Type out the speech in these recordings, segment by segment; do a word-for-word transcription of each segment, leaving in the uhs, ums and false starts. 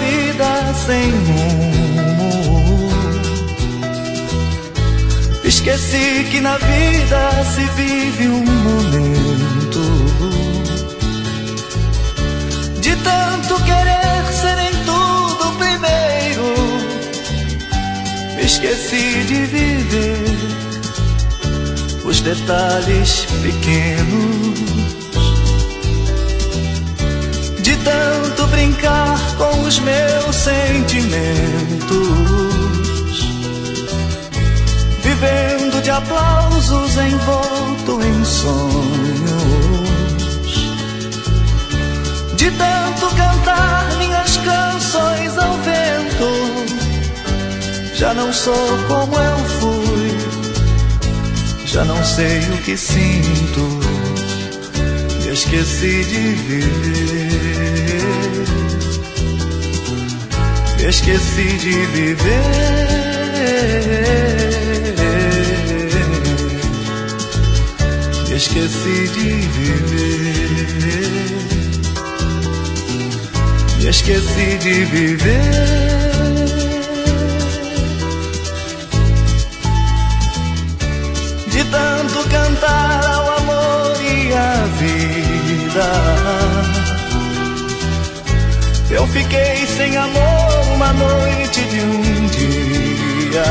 vida sem rumo. Esqueci que na vida se vive um momento. De tanto querer ser em tudo primeiro, esqueci de viver os detalhes pequenos. De tanto brincar com os meus sentimentos, vivendo de aplausos envolto em sonhos. De tanto cantar minhas canções ao vento, já não sou como eu fui, já não sei o que sinto. Esqueci de viver, esqueci de viver, esqueci de viver, esqueci de viver. De tanto cantar ao amor e à vida, eu fiquei sem amor uma noite de um dia.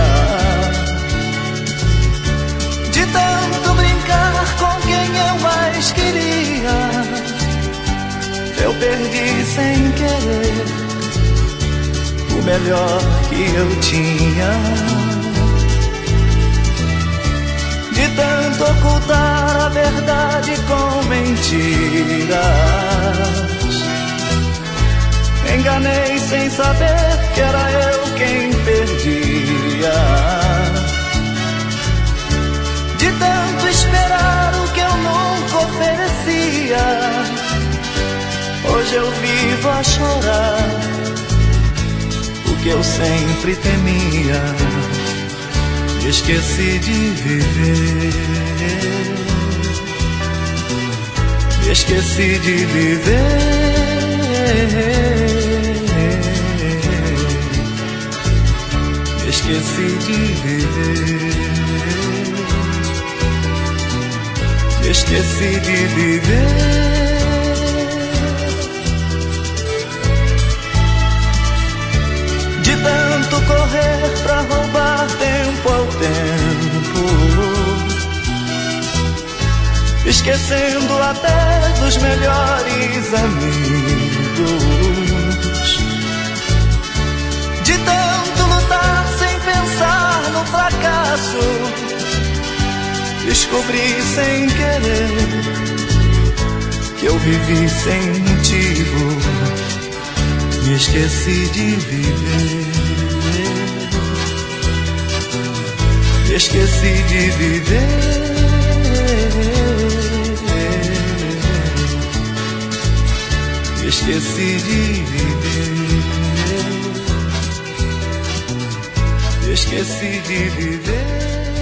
De tanto brincar com quem eu mais queria, eu perdi sem querer o melhor que eu tinha. De tanto ocultar a verdade com mentiras, enganei sem saber que era eu quem perdia. De tanto esperar o que eu nunca oferecia, hoje eu vivo a chorar o que eu sempre temia. Esqueci de viver, esqueci de viver, esqueci de viver, esqueci de viver. De tanto correr pra roubar tempo ao tempo, esquecendo até dos melhores amigos. De tanto lutar sem pensar no fracasso, descobri sem querer que eu vivi sem motivo. Me esqueci de viver, esqueci de viver, esqueci de viver, esqueci de viver.